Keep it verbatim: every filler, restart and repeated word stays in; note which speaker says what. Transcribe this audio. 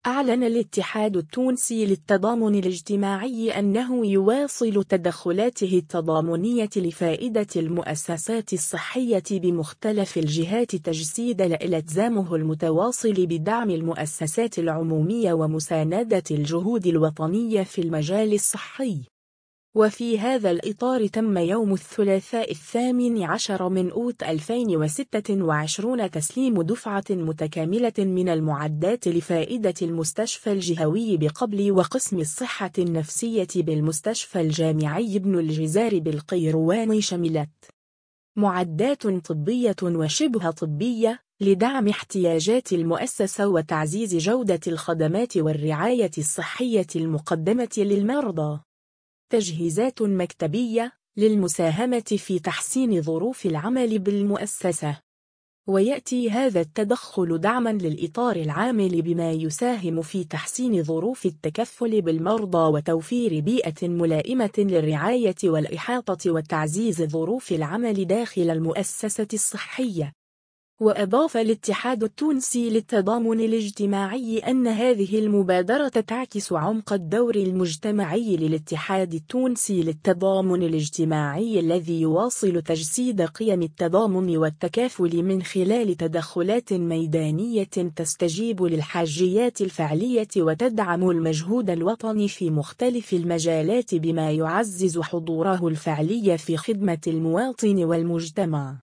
Speaker 1: أعلن الاتحاد التونسي للتضامن الاجتماعي أنه يواصل تدخلاته التضامنية لفائدة المؤسسات الصحية بمختلف الجهات تجسيد الالتزامه المتواصل بدعم المؤسسات العمومية ومساندة الجهود الوطنية في المجال الصحي. وفي هذا الإطار تم يوم الثلاثاء الثامن عشر من أوت ألفين وستة وعشرين تسليم دفعة متكاملة من المعدات لفائدة المستشفى الجهوي بقبل وقسم الصحة النفسية بالمستشفى الجامعي ابن الجزار بالقيروان، شملت معدات طبية وشبه طبية لدعم احتياجات المؤسسة وتعزيز جودة الخدمات والرعاية الصحية المقدمة للمرضى، تجهيزات مكتبية للمساهمة في تحسين ظروف العمل بالمؤسسة. ويأتي هذا التدخل دعما للإطار العامل بما يساهم في تحسين ظروف التكفل بالمرضى وتوفير بيئة ملائمة للرعاية والإحاطة وتعزيز ظروف العمل داخل المؤسسة الصحية. وأضاف الاتحاد التونسي للتضامن الاجتماعي أن هذه المبادرة تعكس عمق الدور المجتمعي للاتحاد التونسي للتضامن الاجتماعي الذي يواصل تجسيد قيم التضامن والتكافل من خلال تدخلات ميدانية تستجيب للحاجيات الفعلية وتدعم المجهود الوطني في مختلف المجالات بما يعزز حضوره الفعلي في خدمة المواطن والمجتمع.